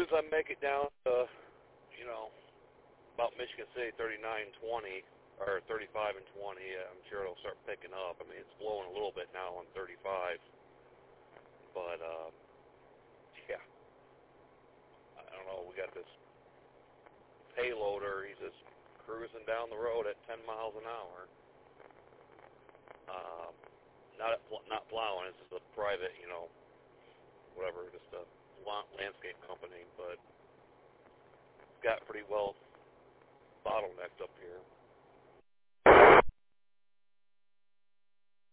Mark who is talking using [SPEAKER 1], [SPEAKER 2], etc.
[SPEAKER 1] as I make it down to, about Michigan City, 39-20, or 35 and 20, I'm sure it'll start picking up. I mean, it's blowing a little bit now on 35, but, yeah. I don't know, we got this payloader, he's just cruising down the road at 10 miles an hour. Not plowing, it's just a private, whatever, just a landscape company, but got pretty well